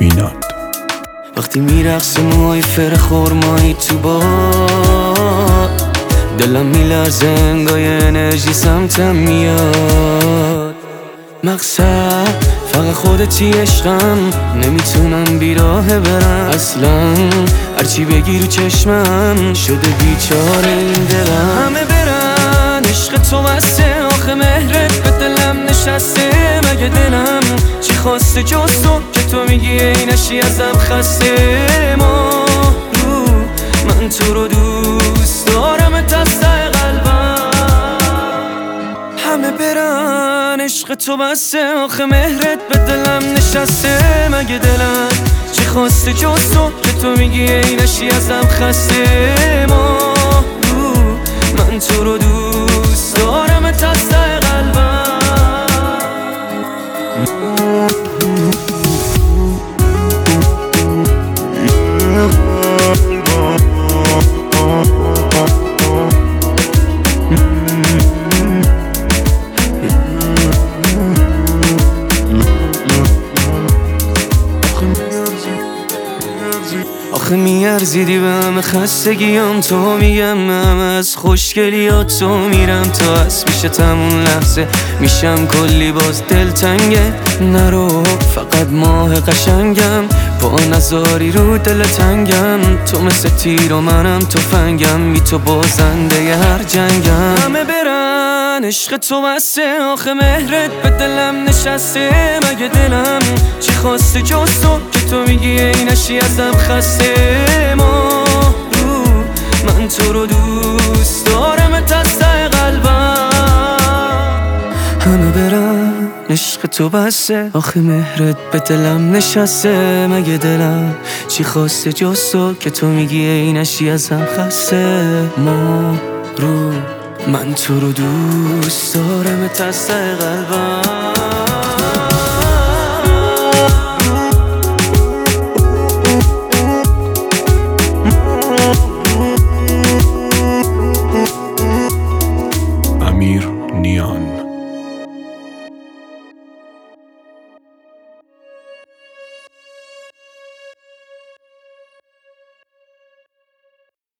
فینال وقتی میرقصه موهای فر خورمایی تو باد دلم میلرزه انگای انرژی سمتم میاد مقصد فقط خودتی عشقم نمیتونم بیراه برم اصلا هرچی بگی رو چشمم شده بیچاره این دلم همه برن عشق تو بسته آخه مهرت به دلم نشسته مگه دلم چی خواسته جز تو که تو میگی اینشی ازم خسته ما رو من تو رو دوست دارم دسته قلبم همه برن عشق تو بسته آخه مهرت به دلم نشسته مگه دلم چی خواسته جز تو که تو میگی اینشی ازم خسته ما رو من تو رو دوست دارم دسته قلبم آخه میارزیدی به همه خستگیام تو میگم همه از خوشگلیات تو میرم تا از پیش تمون لحظه میشم کلی باز دلتنگه نرو فقط ماه قشنگم با نزاری رو دل تنگم تو مثل تیر و منم تفنگم بی تو بازنده هر جنگم همه برن عشق تو بسته آخه مهرت به دلم نشسته مگه دلم چی خواسته جز تو که تو میگی اینشی ازم خسته ما رو من تو رو دوست دارم دسته قلبم همه برن عشق تو بسته آخه مهرت به دلم نشسته مگه دلم چی خواسته جز تو که تو میگی اینشی ازم خسته ما رو من تو رو دوست دارم دسته قلبم